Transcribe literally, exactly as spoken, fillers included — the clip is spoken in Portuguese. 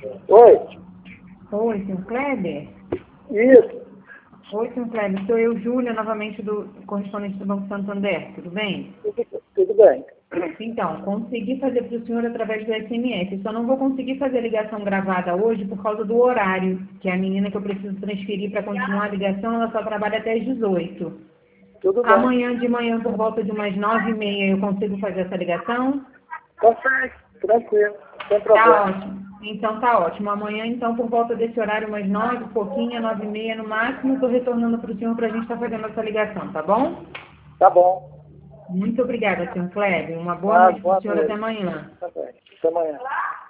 Oi. Oi, senhor Kleber? Isso. Oi, senhor Kleber. Sou eu, Júlia, novamente do correspondente do Banco Santander. Tudo bem? Tudo, tudo bem. Então, consegui fazer para o senhor através do S M S. Só não vou conseguir fazer a ligação gravada hoje por causa do horário, que a menina que eu preciso transferir para continuar a ligação, ela só trabalha até as dezoito. Tudo bem. Amanhã de manhã, por volta de umas nove e meia, eu consigo fazer essa ligação? Consegue. Tranquilo. Sem Tá problema. ótimo. Então tá ótimo. Amanhã, então, por volta desse horário, umas nove, pouquinho, nove e meia no máximo, estou retornando para o senhor para a gente estar fazendo essa ligação, tá bom? Tá bom. Muito obrigada, senhor Kleber. Uma boa Ah, noite para o boa senhor. Até noite. amanhã. Tá bem. Até amanhã.